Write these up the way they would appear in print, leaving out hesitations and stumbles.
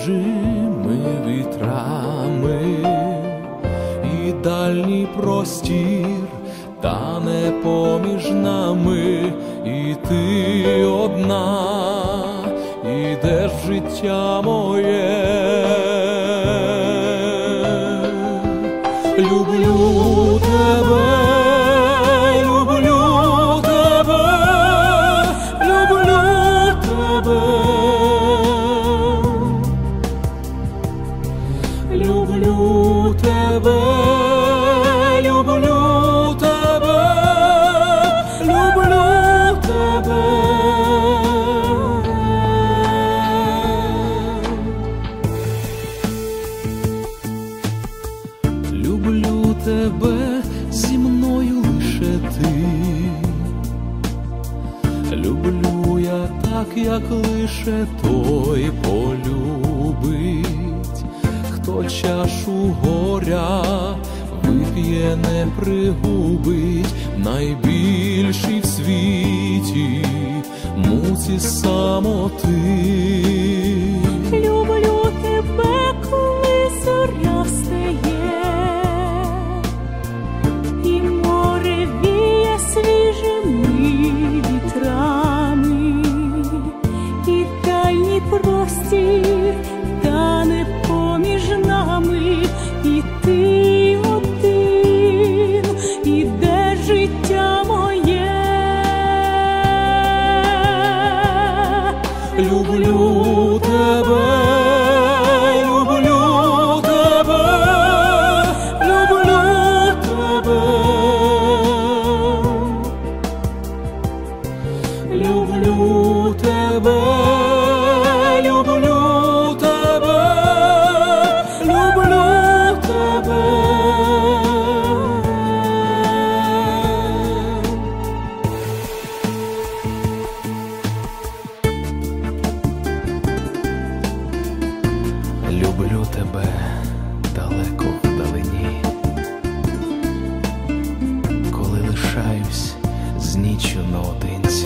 свіжими вітрами, і дальній простір тане поміж нами, і ти одна ідеш в життя моє. Люблю тебе, люблю тебе, люблю тебе, люблю тебе, люблю тебе, люблю тебе. Люблю тебе, зі мною лише ти. Люблю я так, як лише той полюбить, хто чашу горя вип'є, не пригубить, найбільший в світі муці самоти. Люблю тебе, коли зоря встає, і море віє свіжими вітрами, і дальній простір тане поміж нами, і ти один ідеш в життя моє. Люблю тебе, люблю тебе, люблю тебе, люблю тебе, люблю тебе, люблю тебе. Люблю тебе далеко вдалині, коли лишаюсь з ніччю наодинці,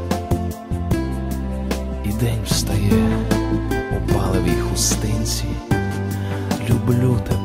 і день встає у паливій хустинці. Люблю тебе.